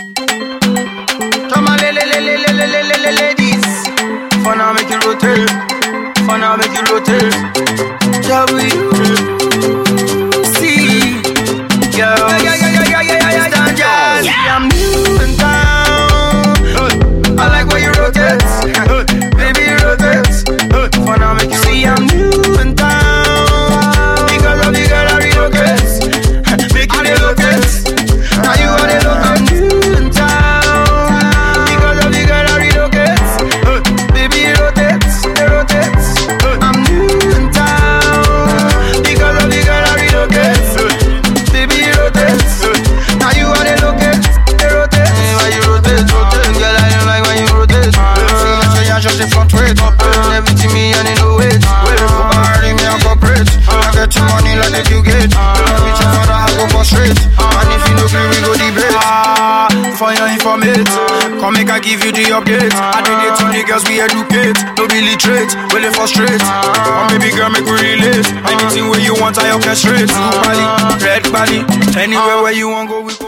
Come on, ladies. For now, make you rotate. For now, make you rotate. Shall we see? Girl, stand jazz. I'm new in town. I like where you rotate. Baby, rotate. For now, make you see I'm new in town. Because of the girl I relocate. Make you relocate. Now you are the look. I'm new in town. Because of the girl I relocate. Baby, rotate. I'm new in town. Because of the girl I relocate. Baby, rotate. Now you are the locate. Rotate. Why you rotate? Girl, I don't like when you rotate. See, I just fluctuate. Everything me and in the weight. Already me a corporate. I get your money like that you get. Bitch, your father I go for straight. And if you no clear, we go debate. For your informate, come make I give you the update. I did it on the girls we educate. No illiterate, will they frustrate? Come baby girl, make we relate. Anything where you want, I orchestrate. Blue body, red body. Anywhere where you want go, we go.